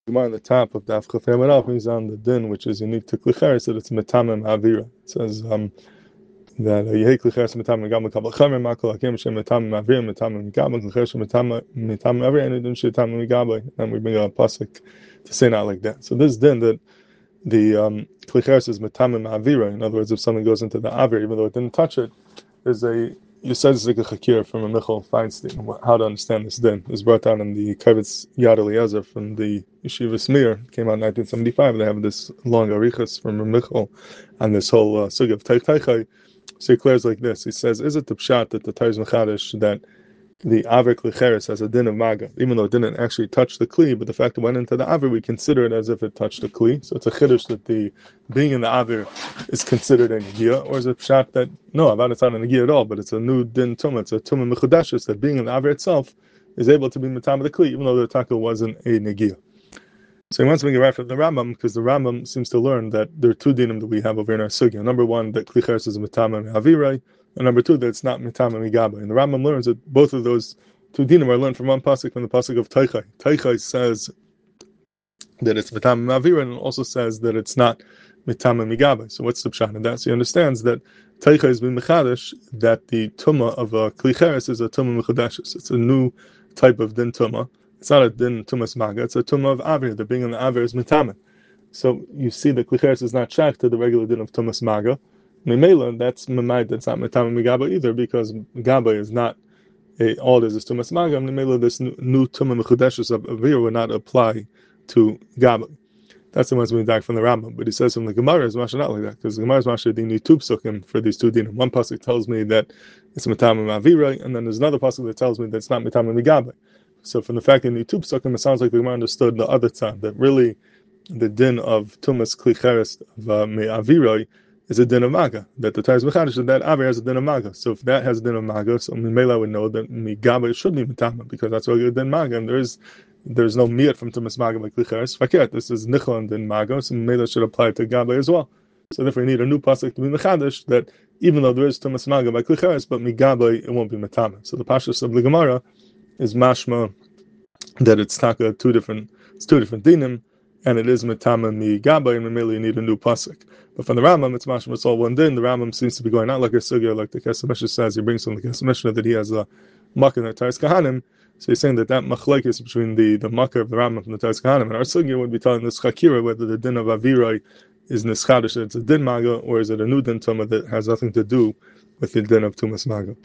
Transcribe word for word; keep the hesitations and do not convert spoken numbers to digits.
Gemara on the top of Daf Chaf Hamad brings on the din, which is unique to Klicheres, that it's metamem avira. It says um, that Yehei Klicheres metamem gam lekabel chamer makol hakim shem metamem avira metamem gam Klicheres metamem metamem avira and idun shetamem gabay. And we bring a pasuk to say not like that. So this din that the um, Klicheres is metamem avira. In other words, if something goes into the avir, even though it didn't touch it, there's a you said it's like a chakir from a Michal Feinstein. How to understand this din is brought down in the Kavitz Yad Eliezer from the Yeshiva Smir. Came out in nineteen seventy-five. They have this long arichas from a Michal on this whole uh, sugi of Teich Teichai. So he declares like this. He says, "Is it the pshat that the Taiz Mechadish that the Aver Klicheres has a din of maga, even though it didn't actually touch the kli, but the fact it went into the Aver, we consider it as if it touched the kli. So it's a chiddush that the being in the Aver is considered a negia, or is it pshat that no, Avad it's not a negia at all, but it's a new din tumah, it's a tumah mechudashes that being in the Aver itself is able to be mitam of the kli, even though the taka wasn't a negia." So he wants to make it right from the Rambam, because the Rambam seems to learn that there are two dinim that we have over in our sugya. Number one, that Klicheres is mitam and avirai, and number two, that it's not mitam and migaba. And the Rambam learns that both of those two dinim are learned from one pasuk, from the pasuk of Teichai. Teichai says that it's mitam and avirai, and also says that it's not mitam and migaba. So what's the pshat in that? So he understands that Teichai has been mechadish, that the tumah of a Klicheres is a tumah mechadashes. It's a new type of din tumah. It's not a din tumas maga, it's a tumah of avir. The being in the avir is mitamen. So you see that Klicheres is not shak to the regular din of tumas maga. Memela, that's memai, that's not mitamen migaba either, because gaba is not a, all it is is tumas maga. Memela, this new, new tumah mechudeshes of avir will not apply to gaba. That's the ones we back from the Rambam. But he says from the Gemara is masha not like that, because the Gemara is masha the need two psukim for these two dinim. One pasuk tells me that it's mitamen avira, and then there's another pasuk that tells me that it's not mitamen migaba. So from the fact that in the two psukim, it sounds like the Gemara understood the other time, that really the din of tumas klicheres of uh, me'aviroi is a din of maga, that the Taiz Mechadish, that avir has a din of maga. So if that has a din of maga, so Mimela would know that migaba should be mitama, because that's what a din maga, and there is there's no miyat from tumas maga by klicheres. Faket, this is nichol and din maga, so Mimela should apply to gaba as well. So therefore you need a new pasuk to be mechadish, that even though there is tumas maga by klicheres, but migaba it won't be mitama. So the pashtus of the Gemara is mashma that it's taka two different it's two different dinim, and it is metama mi gaba, and memeli you need a new pasuk. But from the Rambam, it's mashma it's all one din. The Rambam seems to be going out like a sugya, like the Kesef Mishnah says. He brings from the Kesef Mishnah that he has a makar in the Taris Kahanim. So he's saying that that machlekes between the the makar of the Rambam from the Taris Kahanim and our sugya would be telling this chakira whether the din of avirai is nischadish, it's a din maga, or is it a new din tuma that has nothing to do with the din of tumas maga.